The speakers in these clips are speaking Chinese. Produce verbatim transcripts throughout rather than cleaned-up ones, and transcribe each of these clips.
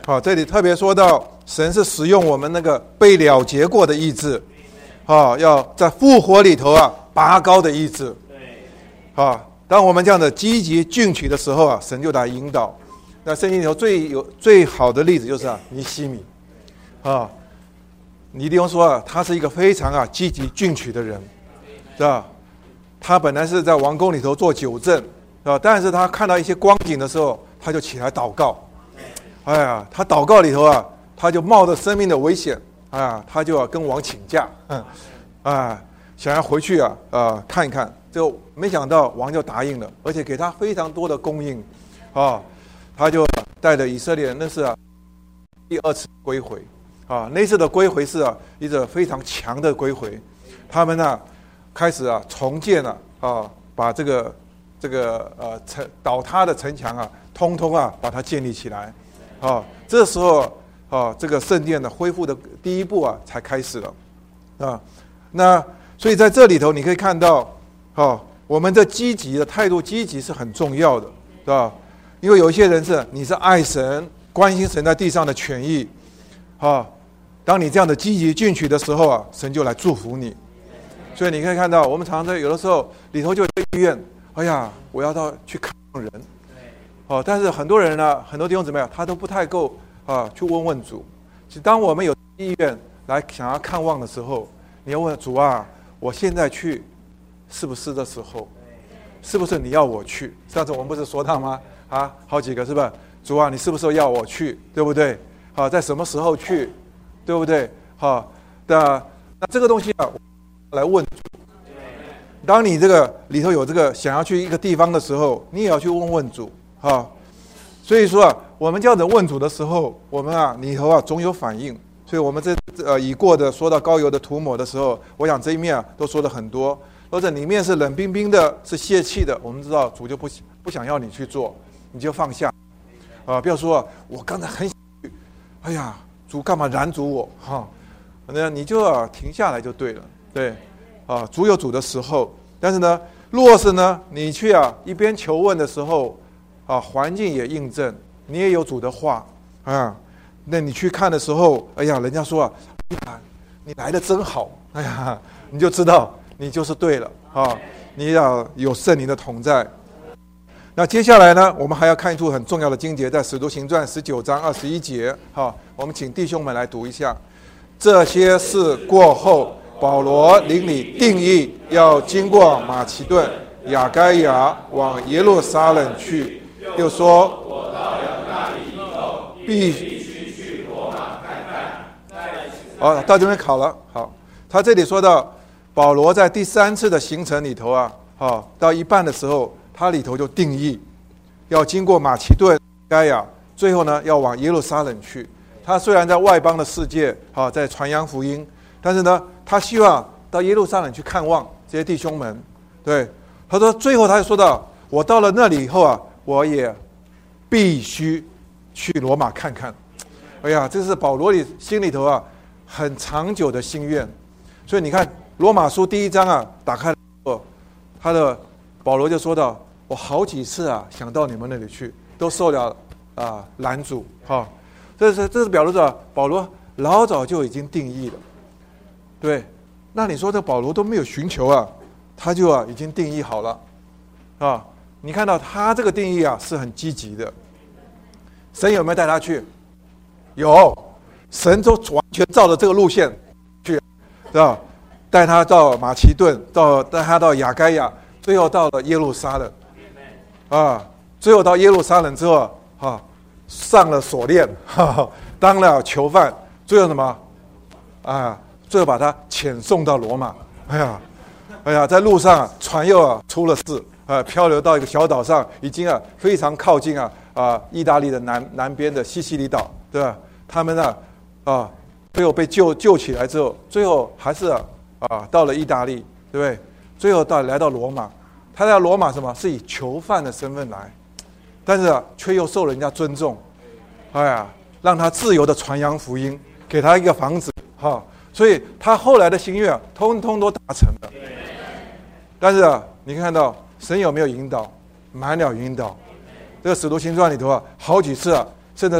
好，这里特别说到，神是使用我们那个被了结过的意志，啊，要在复活里头啊拔高的意志。啊，当我们这样的积极进取的时候啊，神就来引导。那圣经里头最有最好的例子就是啊，尼希米，啊，尼利翁说啊，他是一个非常啊积极进取的人，是吧？他本来是在王宫里头做酒政，是吧？但是他看到一些光景的时候，他就起来祷告。哎呀，他祷告里头啊，他就冒着生命的危险，啊，他就要跟王请假，嗯，啊，想要回去啊，啊，看一看。就没想到王就答应了，而且给他非常多的供应，啊。他就带着以色列人，那是啊第二次归回啊，那次的归回是啊一个非常强的归回，他们呢开始啊重建了啊，把这个这个呃城倒塌的城墙啊，通通啊把它建立起来啊。这时候啊，这个圣殿的恢复的第一步啊才开始了啊。那所以在这里头你可以看到，啊，我们的积极的态度，积极是很重要的，是吧？因为有一些人是你是爱神、关心神在地上的权益，啊，当你这样的积极进取的时候啊，神就来祝福你。所以你可以看到，我们常常在有的时候里头就有意愿，哎呀，我要到去看人，哦，但是很多人呢，很多弟兄姊妹他都不太够啊，去问问主。其实当我们有意愿来想要看望的时候，你要问主啊，我现在去是不是的时候？是不是你要我去？上次我们不是说到吗？啊，好几个是吧？主啊，你是不是要我去？对不对？好，在什么时候去？对不对？好，那那这个东西啊，来问主。当你这个里头有这个想要去一个地方的时候，你也要去问问主啊。所以说啊，我们这样子问主的时候，我们啊里头啊总有反应。所以我们这呃已过的说到膏油的涂抹的时候，我想这一面啊都说了很多。或者里面是冷冰冰的，是泄气的，我们知道主就不不想要你去做。你就放下，啊，不要说、啊、我刚才很想去，哎呀，主干嘛拦阻我哈？那、啊、你就要停下来就对了，对，啊，主有主的时候，但是呢，若是呢，你去啊一边求问的时候，啊，环境也印证，你也有主的话啊，那你去看的时候，哎呀，人家说啊，你来的真好，哎呀，你就知道你就是对了啊，你要有圣灵的同在。那接下来呢，我们还要看一处很重要的经节，在使徒行传十九章二十一节。好，我们请弟兄们来读一下。这些事过后，保罗领你定义要经过马其顿、亚该亚，往耶路撒冷去，又说：我到了那里以后，必须去罗马看看。好，到这边考了。好，他这里说到保罗在第三次的行程里头啊，好，到一半的时候。它里头就定义要经过马其顿、该亚，最后呢要往耶路撒冷去。他虽然在外邦的世界啊，在传扬福音，但是呢，他希望到耶路撒冷去看望这些弟兄们。对，他说最后他就说到，我到了那里以后啊，我也必须去罗马看看。哎呀，这是保罗里心里头啊很长久的心愿。所以你看罗马书第一章啊，打开了他的。保罗就说到，我好几次啊想到你们那里去，都受了啊拦阻哈。这是这是表示着保罗老早就已经定义了，对。那你说这保罗都没有寻求啊，他就啊已经定义好了啊。你看到他这个定义啊是很积极的。神有没有带他去？有，神都完全照着这个路线去，是吧？带他到马其顿，到带他到亚该亚。最后到了耶路撒冷，啊，最后到耶路撒冷之后，啊，上了锁链，哈哈，当了囚犯，最后什么？啊，最后把他遣送到罗马。哎呀，哎呀，在路上啊，船又啊出了事，啊，漂流到一个小岛上，已经啊非常靠近啊啊意大利的南南边的西西里岛，对吧？他们呢，啊，最后被救救起来之后，最后还是啊啊到了意大利，对不对？最后到来到罗马，他在罗马什么是以囚犯的身份来，但是啊却又受人家尊重，哎呀，让他自由的传扬福音，给他一个房子哈，所以他后来的心愿啊，通通都达成了。但是啊，你看到神有没有引导？满了引导。这个使徒行传里头啊，好几次啊，甚至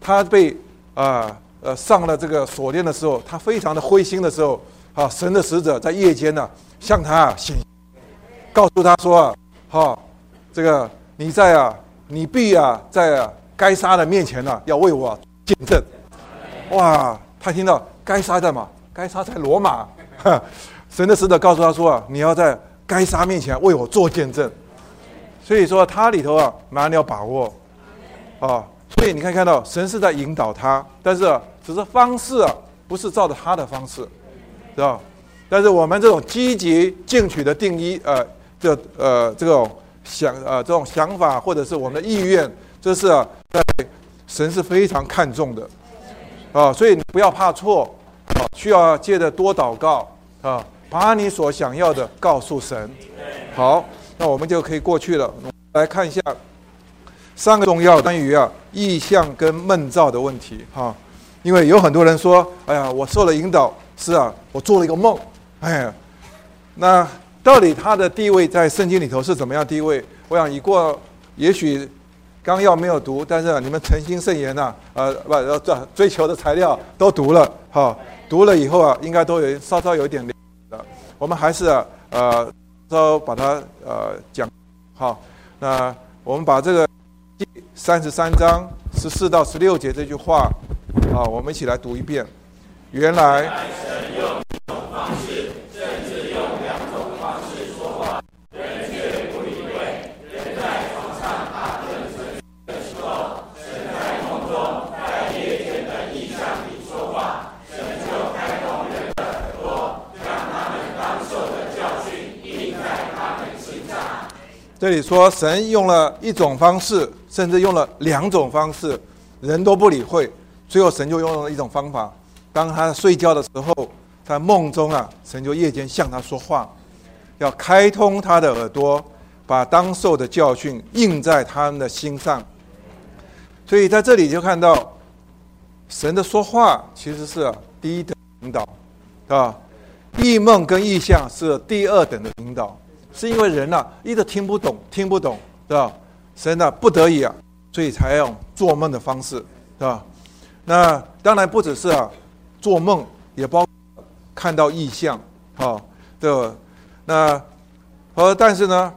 他被啊呃上了这个锁链的时候，他非常的灰心的时候，啊，神的使者在夜间呢、啊、向他啊显，告诉他说啊，哈，这个你在啊，你必啊在啊该撒的面前呢、啊、要为我见证。哇，他听到该撒在嘛？该撒在罗马。神的使者告诉他说啊，你要在该撒面前为我做见证。所以说他里头啊蛮有把握啊，所以你可以看到神是在引导他，但是、啊、只是方式啊不是照着他的方式，知道？但是我们这种积极进取的定义，呃，这呃这种想呃这种想法或者是我们的意愿，这是啊在神是非常看重的啊，所以你不要怕错啊，需要借着多祷告啊，把你所想要的告诉神。好。那我们就可以过去了。我们来看一下三个重要关于啊意象跟梦兆的问题哈。因为有很多人说，哎呀，我受了引导，是啊，我做了一个梦，哎呀，那到底他的地位在圣经里头是怎么样地位？我想已过，也许纲要没有读，但是、啊、你们诚心圣言呐、啊，呃，不，呃，追求的材料都读了哈。读了以后啊，应该都有稍稍有一点了解的。我们还是啊，呃。稍把它呃讲好，那我们把这个三十三章十四到十六节这句话啊，我们一起来读一遍。原来神用一种方式，甚至用两种方式说话，人却不理会。人在床上打盹沉睡的时候，神在梦中在夜间的异象里说话，神就开通人的耳朵，让他们当受的教训。这里说神用了一种方式，甚至用了两种方式，人都不理会。最后神就用了一种方法，当他睡觉的时候，在梦中啊，神就夜间向他说话，要开通他的耳朵，把当受的教训印在他们的心上。所以在这里就看到神的说话其实是、啊、第一等引导，啊，异梦跟异象是第二等的引导。是因为人呐、啊、一直听不懂，听不懂，对吧？神呢、啊、不得已啊，所以才用做梦的方式，对吧？那当然不只是啊做梦，也包括看到异象，好、哦，对吧？那呃，但是呢，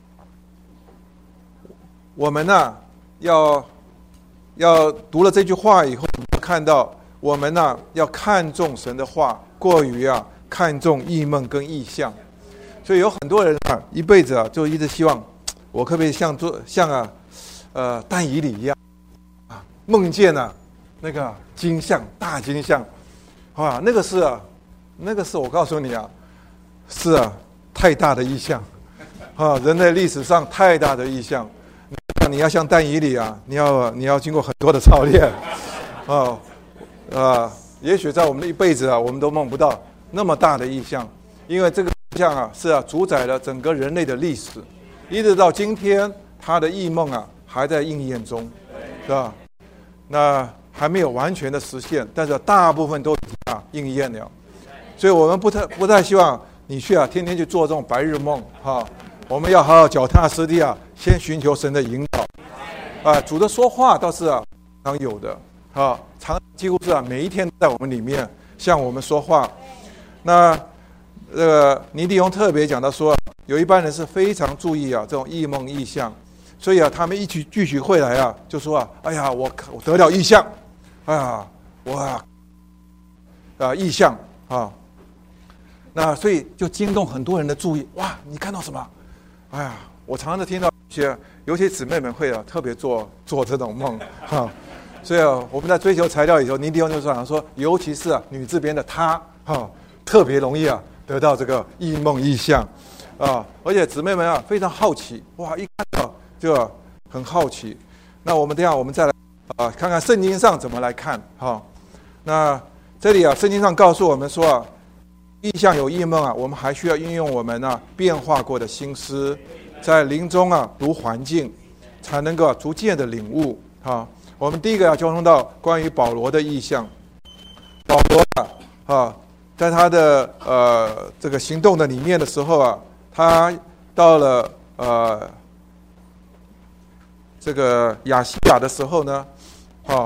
我们呢、啊、要要读了这句话以后，看到我们呢、啊、要看重神的话，过于啊看重异梦跟异象。所以有很多人啊，一辈子啊，就一直希望，我可不可以像做像啊，呃，但以理一样，啊，梦见啊，那个金像大金像，啊，那个是啊，那个是我告诉你啊，是啊，太大的意象，啊，人类历史上太大的意象，你要像但以理啊，你要你要经过很多的操练，啊，啊，也许在我们的一辈子啊，我们都梦不到那么大的意象，因为这个。像啊，是啊，主宰了整个人类的历史，一直到今天，他的异梦啊还在应验中，是吧？那还没有完全的实现，但是大部分都已经啊应验了。所以我们不太不太希望你去啊，天天去做这种白日梦哈、啊。我们要好好脚踏实地啊，先寻求神的引导啊。主的说话倒是啊常有的啊，常几乎是啊每一天在我们里面向我们说话。那。这个尼迪翁特别讲到说，有一般人是非常注意啊这种异梦异象，所以啊他们一起聚集会来啊，就说啊，哎呀我我得了异象，哎呀我啊啊异象啊，那所以就惊动很多人的注意，哇你看到什么？哎呀我常常听到一些，尤其姊妹们会啊特别做做这种梦哈、啊，所以啊我们在追求材料里头，尼迪翁就讲说，尤其是啊女字边的她哈、啊，特别容易啊。得到这个异梦异象，啊，而且姊妹们啊非常好奇，哇，一看到就很好奇。那我们等一下我们再来啊看看圣经上怎么来看哈、啊。那这里啊圣经上告诉我们说啊，异象有异梦啊，我们还需要运用我们啊变化过的心思，在灵中啊读环境，才能够、啊、逐渐的领悟啊。我们第一个要交通到关于保罗的异象，保罗啊啊。在他的呃这个行动的里面的时候啊，他到了呃这个亚细亚的时候呢，哦，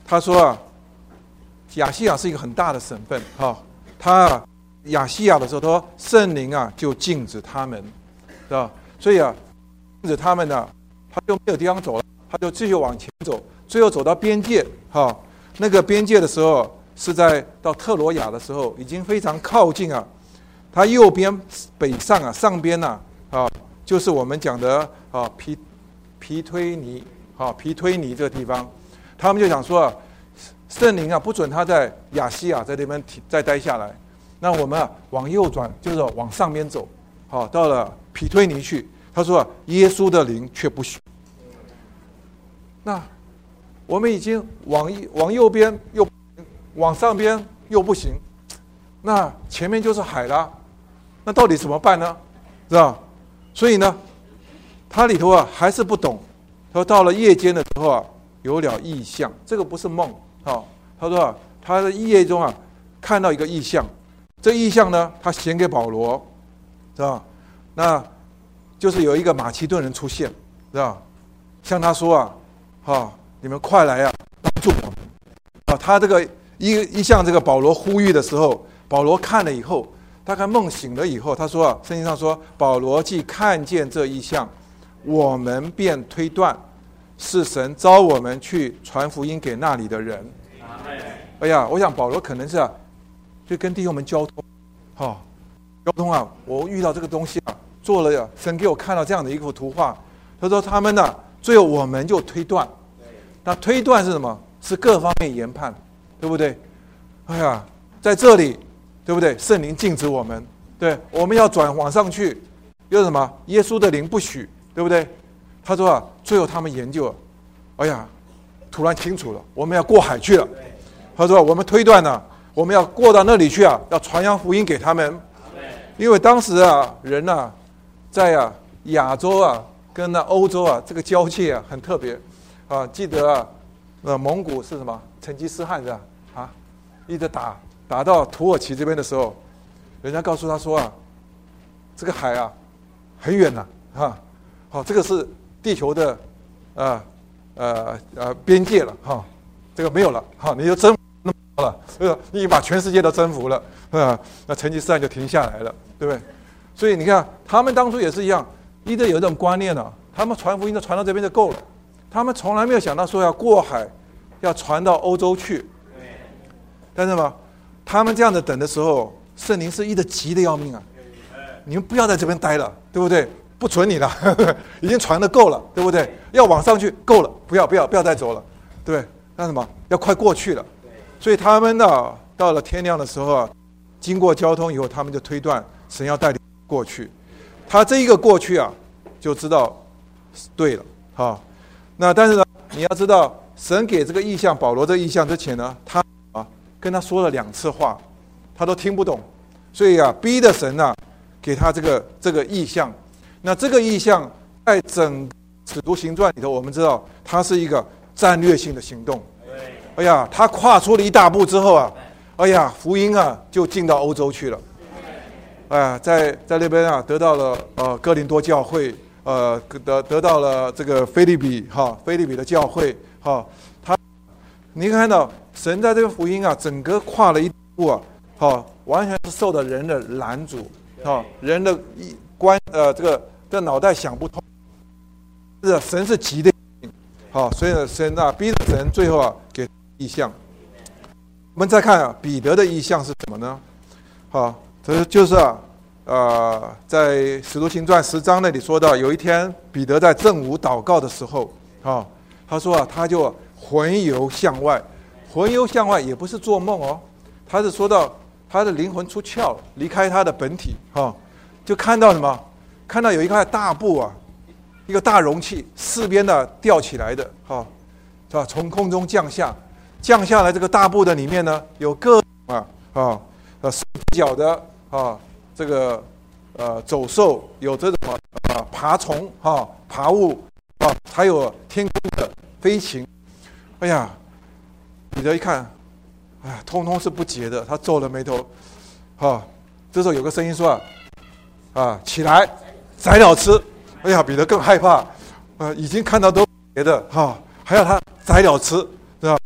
他说啊，亚细亚是一个很大的省份，哈，他啊亚细亚的时候，他说圣灵啊就禁止他们，是吧？所以啊，禁止他们呢、啊，他就没有地方走了，他就继续往前走，最后走到边界，哈，那个边界的时候是在到特罗亚的时候，已经非常靠近啊。他右边北上啊，上边呢 啊, 啊，就是我们讲的啊皮皮推尼啊皮推尼这个地方，他们就想说啊，圣灵啊不准他在亚细亚在这边再待下来，那我们啊往右转，就是往上边走，好、啊、到了皮推尼去。他说啊，耶稣的灵却不许。那我们已经往往右边又往上边又不行，那前面就是海了。那到底怎么办呢？是吧？所以呢，他里头啊还是不懂。他说到了夜间的时候啊，有了异象，这个不是梦啊。他说啊，他的夜中啊看到一个异象，这异象呢，他显给保罗，是吧？那就是有一个马其顿人出现，是吧？向他说啊，哈，你们快来啊，帮助我们啊！他这个一一向这个保罗呼吁的时候，保罗看了以后。大概梦醒了以后，他说啊，圣经上说，保罗既看见这异象，我们便推断是神召我们去传福音给那里的人。哎呀，我想保罗可能是啊，就跟弟兄们交通，哈、哦，交通啊，我遇到这个东西啊，做了呀，神给我看到这样的一幅图画。他说他们呢、啊，最后我们就推断，那推断是什么？是各方面研判，对不对？哎呀，在这里。对不对？圣灵禁止我们，对，我们要转往上去，又是什么？耶稣的灵不许，对不对？他说啊，最后他们研究了，哎呀，突然清楚了，我们要过海去了。他说我们推断呢、啊，我们要过到那里去啊，要传扬福音给他们。因为当时啊，人啊，在啊亚洲啊跟那欧洲啊这个交界啊很特别啊，记得啊，呃蒙古是什么？成吉思汗是吧？啊，一直打。打到土耳其这边的时候，人家告诉他说啊，这个海啊很远呐、啊，哈，好，这个是地球的呃呃呃边界了哈，这个没有了哈，你就征服那么多了，呃，你已经把全世界都征服了，啊，那成吉思汗就停下来了，对不对？所以你看，他们当初也是一样，一直有一种观念呢、啊，他们传福音就传到这边就够了，他们从来没有想到说要过海，要传到欧洲去，但是嘛。他们这样的等的时候，圣灵是一直急的要命啊！你们不要在这边待了，对不对？不准你了，呵呵已经传的够了，对不对？要往上去，够了，不要不要不要再走了，对不对？那什么，要快过去了。所以他们呢，到了天亮的时候啊，经过交通以后，他们就推断神要带领过去。他这一个过去啊，就知道对了啊。那但是呢，你要知道，神给这个意象，保罗这个意象之前呢，他。跟他说了两次话，他都听不懂，所以啊，逼得神啊，给他这个这个意象。那这个意象在整个使徒行传里头，我们知道它是一个战略性的行动。哎呀，他跨出了一大步之后啊，哎呀，福音啊就进到欧洲去了。哎呀，在在那边啊，得到了呃哥林多教会，呃得得到了这个腓立比哈腓立比的教会哈，他你看到。神在这个福音啊，整个跨了一步啊，好，完全是受到人的拦阻，好，人的一观呃，这个这脑袋想不通，是神是急的，好，所以呢，神啊逼着神最后啊给意象。我们再看啊，彼得的意象是什么呢？好，这就是啊，呃，在使徒行传十章那里说到，有一天彼得在正午祷告的时候，啊，他说啊，他就魂游向外。魂游向外也不是做梦哦，他是说到他的灵魂出窍了，离开他的本体，哈、哦，就看到什么？看到有一块大布啊，一个大容器，四边的吊起来的，哈、哦，是吧？从空中降下，降下来这个大布的里面呢，有各种啊啊呃四脚的啊这个呃走兽，有这种啊爬虫哈、啊、爬物啊，还有天空的飞禽，哎呀。彼得一看，哎，通通是不洁的。他皱了眉头，哈、啊。这时候有个声音说：“啊，啊，起来，宰了吃。”哎呀，彼得更害怕，呃，已经看到都别的哈、啊，还要他宰了吃，是吧？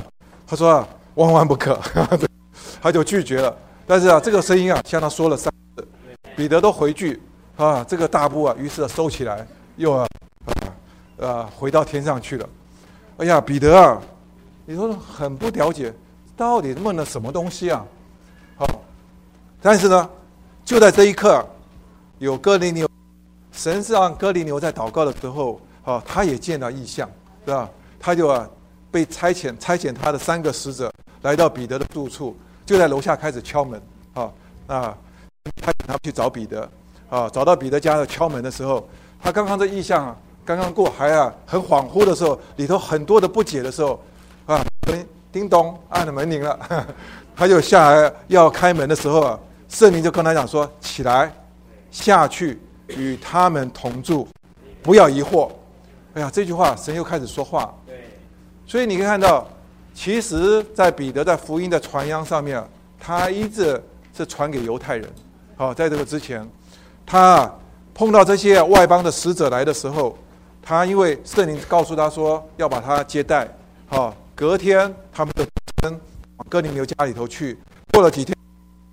他说啊，万万不可，他就拒绝了。但是啊，这个声音啊，向他说了三次，彼得都回拒啊，这个大步啊，于是收起来，又啊啊啊回到天上去了。哎呀，彼得啊，你说很不了解，到底问了什么东西啊？好，但是呢，就在这一刻，有哥尼流，神是让哥尼流在祷告的时候，啊，他也见到异象，对吧？他就啊被差遣，差遣他的三个使者来到彼得的住处，就在楼下开始敲门，啊啊，他他去找彼得，啊，找到彼得家的敲门的时候，他刚刚这异象啊，刚刚过还啊很恍惚的时候，里头很多的不解的时候，啊，叮咚按了门铃了，呵呵，他就下来要开门的时候啊，圣灵就跟他讲说：起来，下去与他们同住，不要疑惑。哎呀，这句话神又开始说话。所以你可以看到，其实在彼得在福音的传扬上面，他一直是传给犹太人。好，在这个之前，他碰到这些外邦的使者来的时候，他因为圣灵告诉他说要把他接待，好，隔天他们就往哥尼流家里头去。过了几天，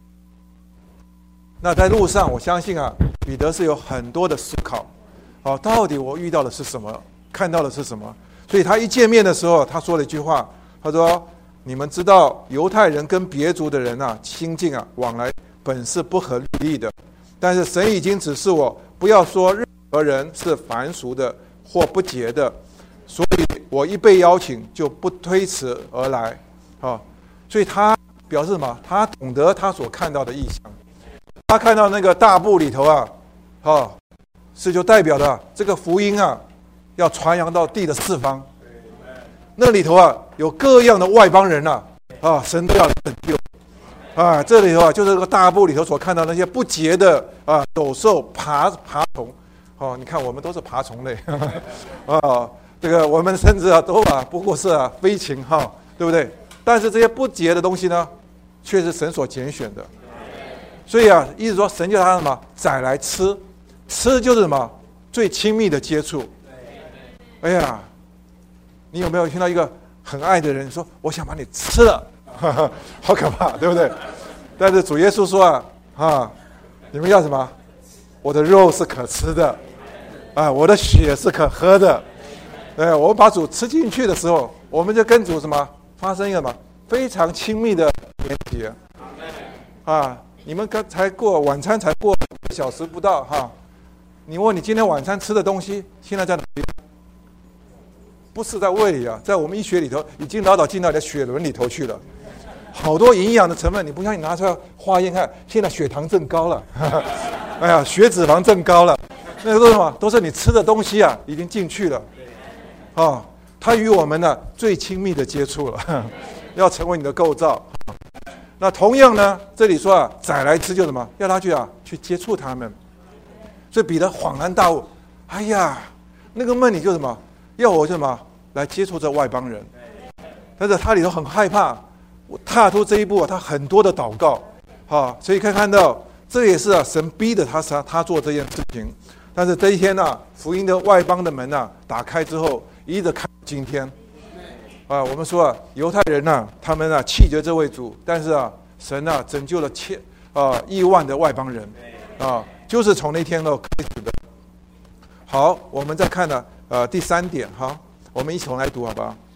那在路上，我相信啊，彼得是有很多的思考。好，到底我遇到的是什么？看到的是什么？所以他一见面的时候，他说了一句话，他说：你们知道犹太人跟别族的人啊亲近啊往来本是不合律例的，但是神已经指示我不要说任何人是凡俗的或不洁的，所以我一被邀请就不推辞而来。啊，所以他表示什么？他懂得他所看到的异象，他看到那个大布里头啊，啊，是就代表的这个福音啊要传扬到地的四方，那里头啊有各样的外邦人啊，啊，神都要拯救啊。这里头啊就是这个大布里头所看到那些不洁的啊走兽、爬爬虫，哦，你看我们都是爬虫类，啊，这个我们甚至啊都啊不过是啊飞禽哈，对不对？但是这些不洁的东西呢，却是神所拣选的，所以啊，意思说神叫他什么宰来吃，吃就是什么最亲密的接触。哎呀，你有没有听到一个很爱的人说：“我想把你吃了”，呵呵，好可怕，对不对？但是主耶稣说啊，啊，你们要什么？我的肉是可吃的，啊，我的血是可喝的。哎，我们把主吃进去的时候，我们就跟主什么发生一个什么非常亲密的连结。啊，你们刚才过晚餐才过一个小时不到哈，你问你今天晚餐吃的东西现在在哪里？不是在胃里啊，在我们医学里头已经老早进到你的血轮里头去了，好多营养的成分，你不相信拿出来化验看，现在血糖正高了，哎呀，血脂肪正高了，那个都是什么？都是你吃的东西啊，已经进去了，啊，它与我们呢最亲密的接触了，要成为你的构造。那同样呢，这里说啊，宰来吃就什么？要他去啊，去接触他们。所以彼得恍然大悟，哎呀，那个梦里就什么？要我什么？来接触这外邦人，但是他里头很害怕，我踏出这一步，他很多的祷告，啊，所以可以看到，这也是啊，神逼着他他他做这件事情。但是这一天呢、啊，福音的外邦的门啊打开之后，一直看到今天，啊，我们说啊，犹太人呢、啊，他们啊弃绝这位主，但是啊，神啊拯救了千啊亿万的外邦人，啊，就是从那天呢开始的。好，我们再看呢，呃，第三点哈。我们一起来读好不好？